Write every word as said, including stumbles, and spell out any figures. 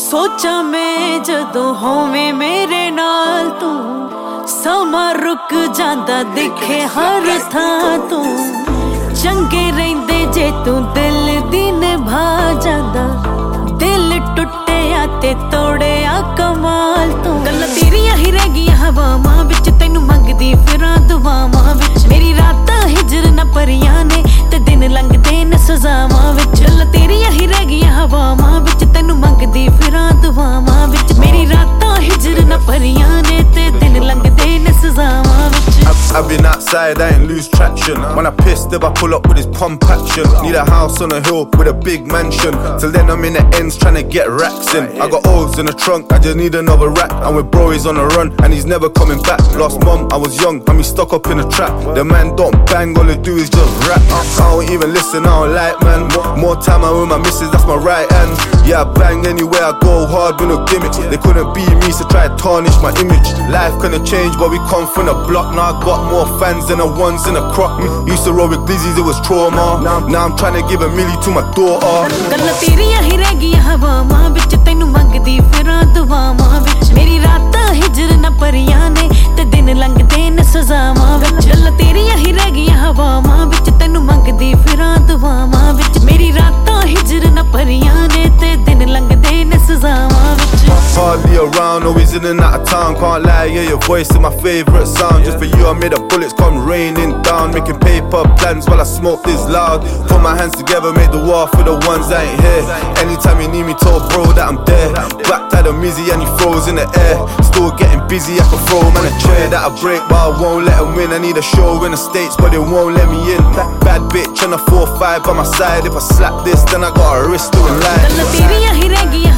सोचा मैं जदों होवे मेरे नाल तू समा रुक जांदा दिखे हर थां तू चंगे रहिंदे जे तू दिल दी निभा जांदा दिल टुटिया ते तोड़िया कमाल तू गल्लां तेरियां ही रह गईयां हवावां विच तैनू मंगदी फिरां दुआवां विच मेरी रातां हिजर ना परियां ने ते दिन लंघदे न सजावां विच गल्लां तेरियां ही रह गईयां हवावां विच तैनू मंगदी फिरां दुआवां विच मेरी रातां हिजर ना परियां ने ते दिन लंघदे न सजावां विच I've been outside, I ain't lose traction. When I piss, if I pull up with his pump action. Need a house on a hill with a big mansion. Till then I'm in the ends trying to get racks in. I got O's in the trunk, I just need another rack. And with bro he's on the run and he's never coming back. Lost mum, I was young, and me stuck up in the trap. The man don't bang, all they do is just rap. I don't even listen, I don't like man. More time I'm with my missus, that's my right hand. Yeah, I bang anywhere I go, hard with no gimmick. They couldn't be me, so try to tarnish my image. Life couldn't change, but we come from the block. Now I got more fans than the ones in the crop. Used to roll with glizzies, it was trauma. Now I'm trying to give a milli to my daughter. गल्लां तेरियां ही रह गईयां हवावां विच तैनू मंगदी फिरां दुआवां विच मेरी रातां हिजर ना परियां ने ते दिन लंघदे न सजावां विच गल्लां तेरियां ही रह गईयां हवावां विच तैनू मंगदी फिरां दुआवां विच मेरी रातां हिजर ना परियां ने ते दिन लंघदे न सजावां विच Hardly around, always in and out of town. Can't lie, yeah, your voice is my favourite sound. Just for you I made the bullets come raining down. Making paper plans while I smoke this loud. Put my hands together, make the war for the ones that ain't here. Anytime you need me, tell bro that I'm there. Backed at the Mizzy and he froze in the air. Still getting busy, I can throw man a chair that I break, but I won't let him win. I need a show in the States, but they won't let me in. Bad bitch and a four five by my side. If I slap this, then I got a wrist doing live.